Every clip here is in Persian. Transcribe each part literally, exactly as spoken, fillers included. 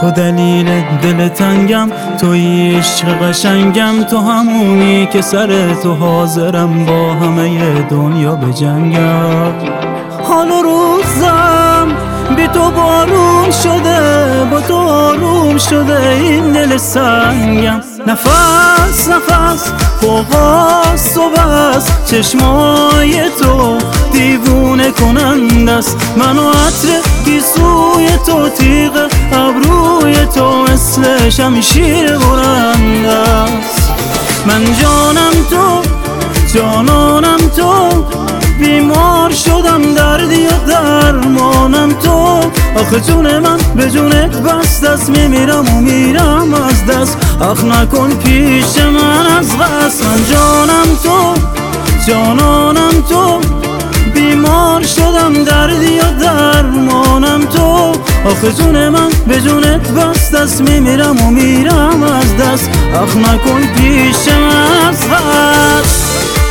تو دلیل دل تنگم، توی عشق قشنگم، تو همونی که سر تو حاضرم با همه دنیا بجنگم. حال و روزم بی تو بارون شده، با تو آروم شده این دل سنگم. نفس نفس فوق است و بس، چشمای تو دیوونه کننده است. من و عطر گیسوی تو، تیغ ابروی تو مثل شمشیر برنده است. من جانم تو، جانانم تو، بیمار شدم دردی و درمانم تو. آخه جون من به جونت بست است، میمیرم و میرم از دست. آخ نکن پیش من از قصد. من جانم تو، جانانم تو، بیمار شدم دردی و درمانم تو. آخه جون من به جونت بست است، میمیرم و میرم از دست. آخ نکن پیش من از قصد.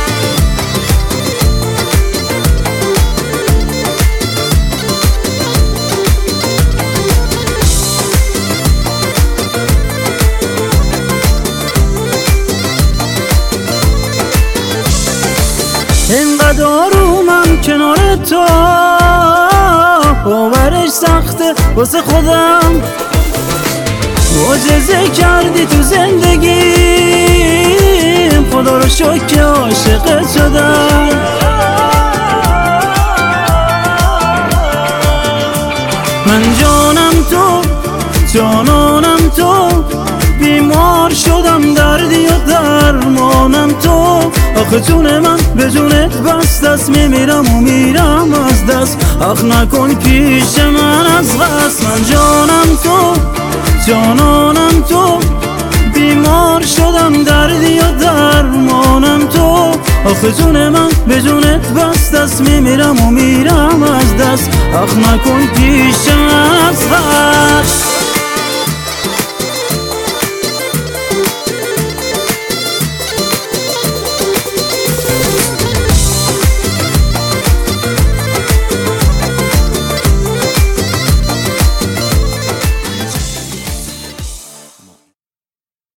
اینقدر آرومم کنار تو، باورش سخته واسه خودم. معجزه کردی تو زندگیم، خدا رو شکر که عاشقت شدم. من جانم تو، جانانم تو، بیمار شدم دردی و درمانم تو. آخه جون من به جونت بست است، میمیرم و میرم از دست. آخ نکن پیش من از قصد. من جانم تو، جانانم تو، بیمار شدم دردی و درمانم تو. آخه جون من به جونت بست است، میمیرم و میرم از دست. آخ نکن پیش من از قصد.